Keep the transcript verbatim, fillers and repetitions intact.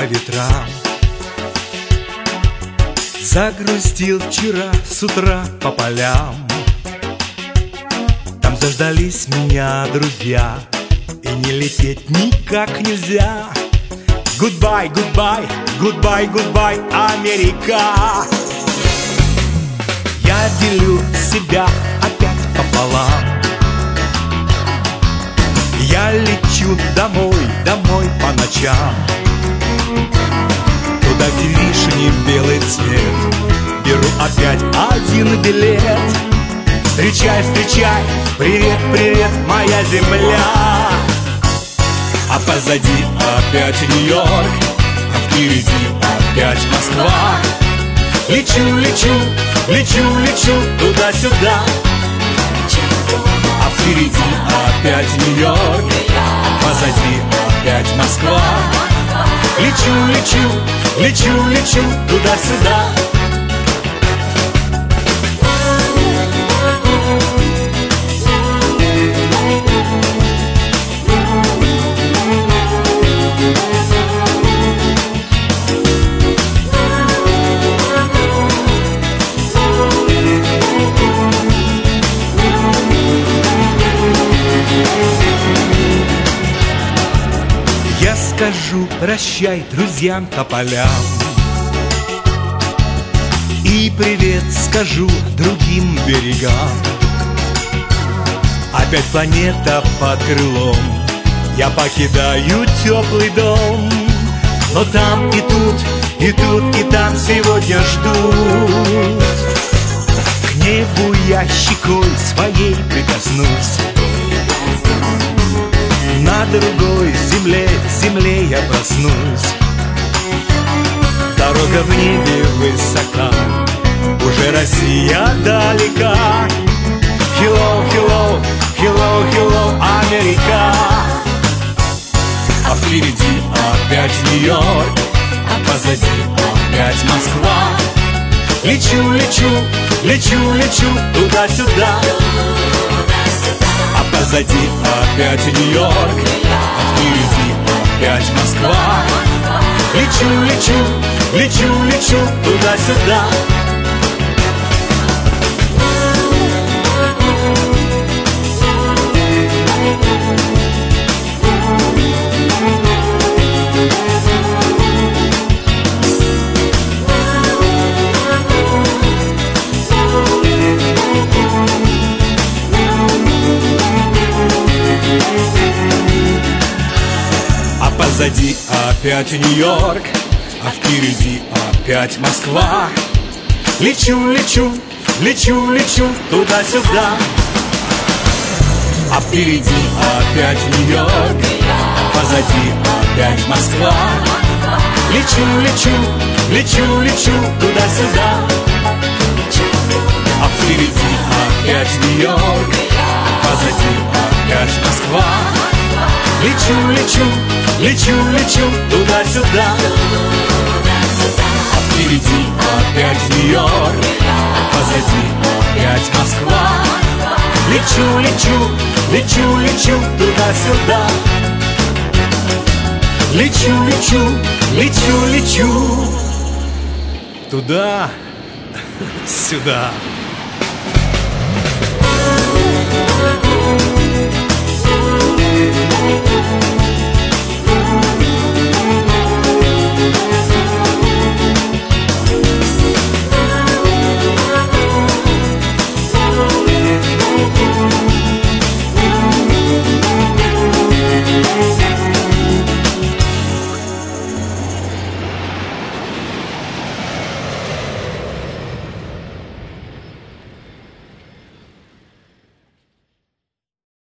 ветрам. Загрустил вчера с утра по полям. Там заждались меня друзья, и не лететь никак нельзя. Goodbye, goodbye, goodbye, goodbye, Америка. Я делю себя опять пополам. Я лечу домой, домой по ночам. Туда, где вишни белый цвет, беру опять один билет. Встречай, встречай, привет, привет, моя земля. А позади опять Нью-Йорк, а впереди опять Москва. Лечу, лечу, лечу, лечу туда-сюда. А впереди опять Нью-Йорк, а позади опять Москва. Лечу, лечу, лечу, лечу туда-сюда. Я скажу прощай друзьям тополям и привет скажу другим берегам. Опять планета под крылом, я покидаю теплый дом. Но там и тут, и тут, и там сегодня ждут. К небу я щекой своей прикоснусь. На другой земле, земле я проснусь. Дорога в небе высока, уже Россия далека. Hello, hello, hello, hello, Америка. А впереди опять Нью-Йорк, а позади опять Москва. Лечу, лечу, лечу, лечу туда-сюда. А позади опять Нью-Йорк, а впереди опять Москва. Лечу, лечу, лечу, лечу туда-сюда. Позади опять Нью-Йорк, а впереди опять Москва. Лечу, лечу, лечу, лечу туда-сюда. А впереди опять Нью-Йорк, а позади опять Москва. Лечу, лечу, лечу, лечу туда-сюда. А впереди опять Нью-Йорк, а позади опять Москва. Лечу, лечу, лечу, лечу туда-сюда. А впереди опять Нью-Йорк, а позади опять Москва. Лечу, лечу, лечу, лечу туда-сюда. Лечу, лечу, лечу, лечу туда-сюда. Thank you.